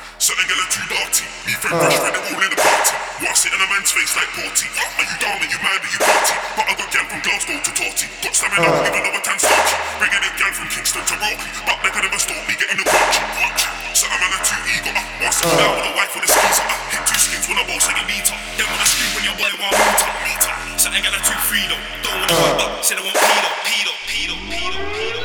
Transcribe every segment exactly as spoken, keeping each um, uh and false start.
Something get too dirty. Me friend fresh friend, they're all in the party. What I sit in a man's face like Porty. Are you down? Are you mad? Are you party? But I got gal from Glasgow to Torty. Got stamina, even though I tan starchy. Bringing in gal from Kingston to Rocky. But they can never stop me getting the watch. Something man, I'm too eager. While sitting down with a wife with a skeezer. Hit two skins when I boss like a meter. Then when I scream when your boy want meter. Meter. Something get too free though. Don't wanna fuck up. Say they want pedo. Pedo. Pedo. Pedo. Pedo.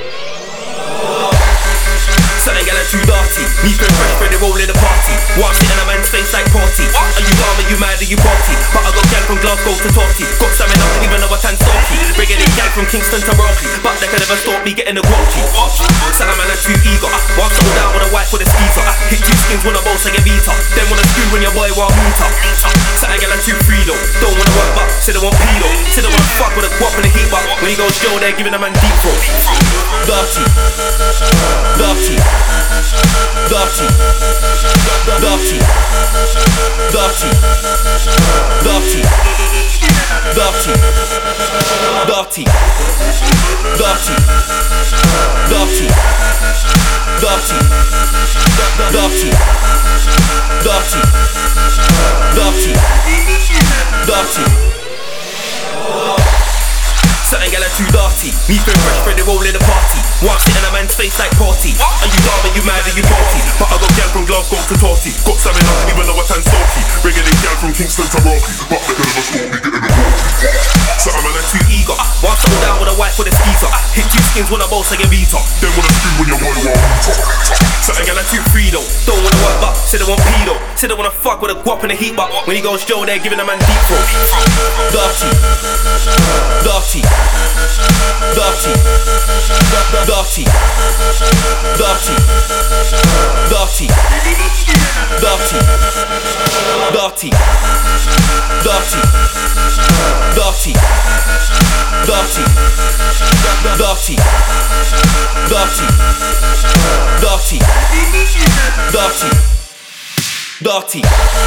Something get too dirty. Me friend fresh friend, they roll in the party. While sitting in a man's face like Porty. Are you dumb? Are you mad? Are you party? But I got gal from Glasgow to Torty. Got stamina, even though I tan starchy. Bringing in gal from Kingston to Rocky. But they can never stop me getting the guachi. Something man, I'm too eager. While settle down with a wife with a skeezer. Hit two skins when I boss like a Vita. Then when I screw when your boy want meter. Something get too free though. Don't wanna work but say they want pedo. Say they wanna fuck with a guap in the heat but when he goes Joe, they're giving a man deep throat. Dirty. Dirty. Dirty, dirty, dirty, dirty, dirty, dirty, dirty, dirty, dirty, dirty, dirty, dirty, dirty. Something get too dirty. Me friend fresh friend, they roll in the party. While sitting in a man's face like Porty. Are you dumb? Are you mad? Are you party? But I got gal from Glasgow to Torty. Got stamina, even though I tan starchy. Bringing in gal from Kingston to Rocky. But they can never stop me getting the guachi. Something man, I'm too eager. While settle down with a wife with a skeezer. Hit two skins when I boss like a Vita. Then when I scream when your boy want meter. Something get too free though. Don't wanna work but say they want pedo. Say they wanna fuck with a guap in the heat but when he goes Joe, they're giving a man deep throat. Dirty, dirty, dirty, dirty, dirty, dirty, dirty, dirty, dirty, dirty, dirty, dirty, dirty, dirty, dirty, dirty, dirty,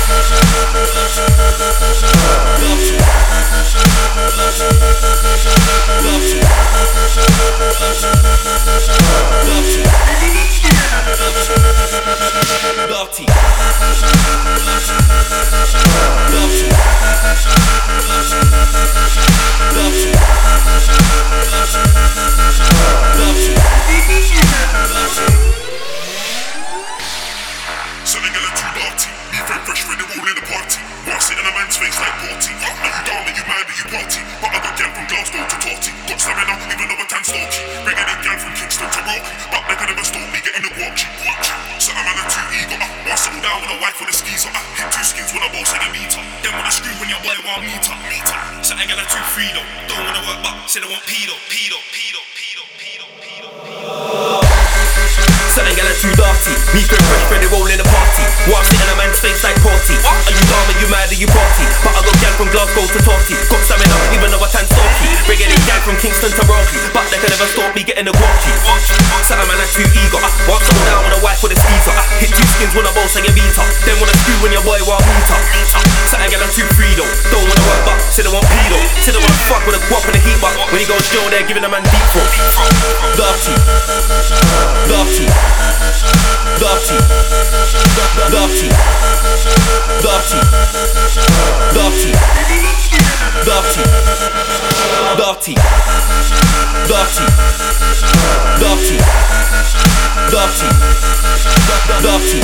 Something get too dirty. Me friend fresh friend, they're all in the party. While sitting in a man's face like Porty. Are you dumb? Are you mad? Are you party? But I got gal from Glasgow to Torty. Got stamina, even though I tan starchy. Bringing in gal from Kingston to Rocky. But they can never stop me getting the guachi. Something man, I'm too eager. While settle down with a wife with a skeezer. Hit two skins when I boss like a meter. Then when I screw when your boy want meter. Meter. Something get too free though. Don't wanna work but say they want pedo. Pedo. Pedo. Pedo. Pedo. Pedo. Pedo. Something get too dirty. Me friend fresh friend, they roll in the party. While sitting in a man's face like Porty. Are you dumb? Are you mad? Are you party? But I got gal from Glasgow to Torty. Got stamina, even though I tan starchy. Bringing in gal from Kingston to Rocky. But they can never stop me getting the guachi. Something man, I'm too eager. While settle down with a wife with a skeezer. Hit two skins when I boss like a Vita. Then when I screw when your boy want meter. Something get too free though. Don't wanna work but say they want pedo. Say they wanna fuck with a guap in the heat but when he goes Joe, they're giving a man deep throat. Dirty, dirty, dirty, dirty, dirty, dirty, dirty, dirty, dirty, dirty, dirty, dirty,